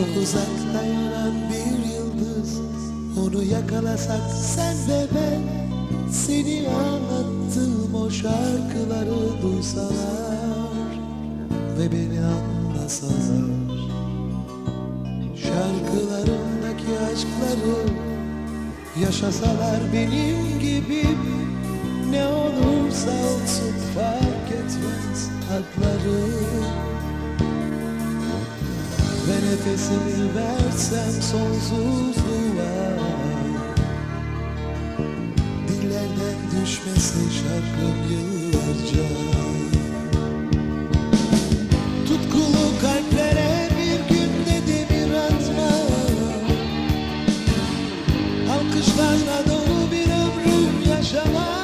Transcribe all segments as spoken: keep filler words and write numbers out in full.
Çok uzakta yanan bir yıldız, onu yakalasak sen ve ben, seni anlattığım o şarkıları duysalar ve beni anlasalar, şarkılarımdaki aşkları yaşasalar benim gibi, ne olursa olsun fark etmez adları. Ve nefesimi versem sonsuzluğa, dillerden düşmese şarkım yıllarca. Tutkulu kalplere bir günde demir atma, alkışlarla dolu bir ömrüm yaşamak,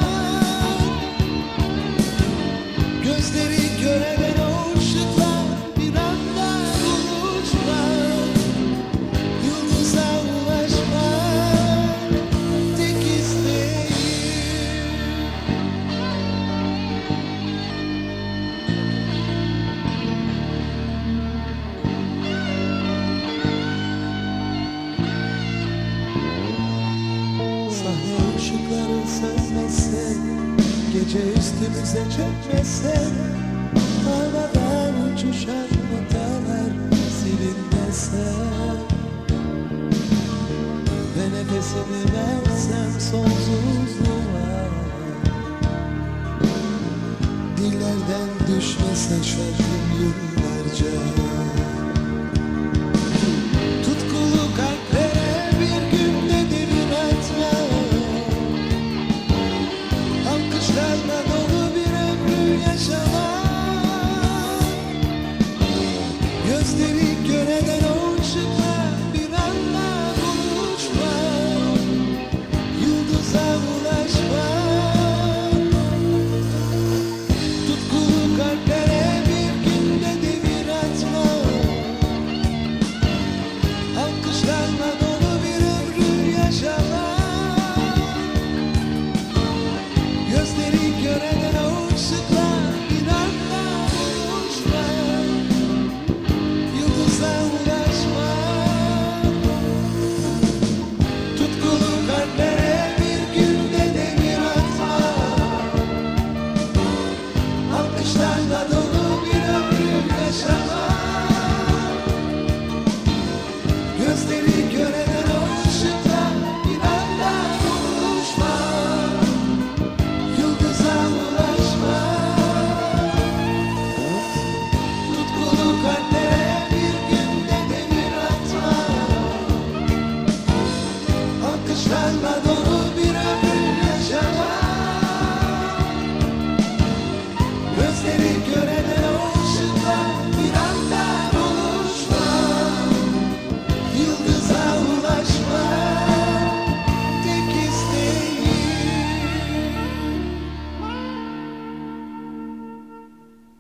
gözleri göreden o ışıklar bir anda buluşmak, yıldıza ulaşmak tek isteğim. Sahne ışıkları sönmese, gece üstümüze çökmese, havadan uçuşan notalar silinmese ve nefesimi versem sonsuzluğa, dillerden düşmese şarkım yıllarca. Tutkulu kalplere bir günde demir atma, alkışlarla dolu bir ömrü yaşamak, gözleri göreden o ışıkla bir anda buluşmak, yıldıza ulaşmak. Tutkulu kalplere bir günde demir atma, alkışlarla dolu